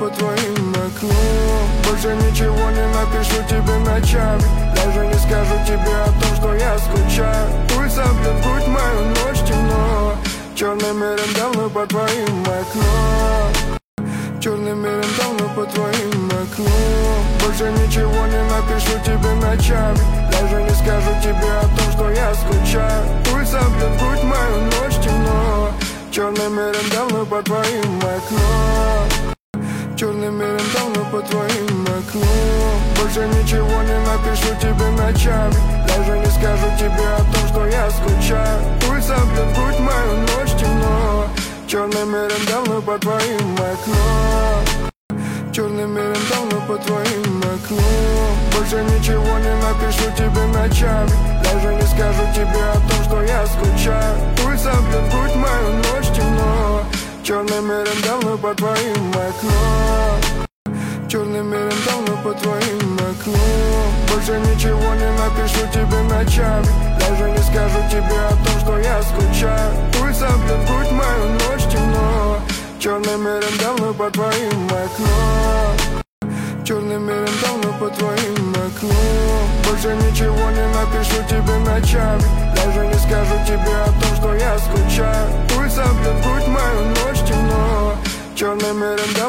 по твоим окном. Больше ничего не напишу тебе ночами, даже не скажу тебе о том, что я скучаю. Пульс обьет грудь мою, ночь темно. Черный мерин давно по твоим окном. Черный мерин давно по твоим окном. Больше ничего не напишу тебе ночами, даже не скажу тебе о том, что я скучаю. Пульс обьет грудь мою, ночь темно. Черный мерин давно по твоим окном. Черный мерин давно по твоим окном. Больше ничего не напишу тебе ночами, даже не скажу тебе о том, что я скучаю. Пульс обьет грудь мою, ночь темно. Черный мерин давно по твоим окном. Черный мерин давно по твоим окном. Больше ничего не напишу тебе ночами, даже не скажу тебе о том, что я скучаю. Пульс обьет грудь мою, ночь темно. Черный мерин давно по твоим окном. Черный мерин давно по твоим окном. Больше ничего не напишу тебе ночами, даже не скажу тебе о том, что я скучаю. Пульс обьет грудь мою, ночь темно. Черный мерин давно по твоим окном. Черный мерин давно по твоим окном. Больше ничего не напишу тебе ночами, даже не скажу тебе о том, что я скучаю. Пульс обьет грудь мою, ночь темно. Черный мерин давно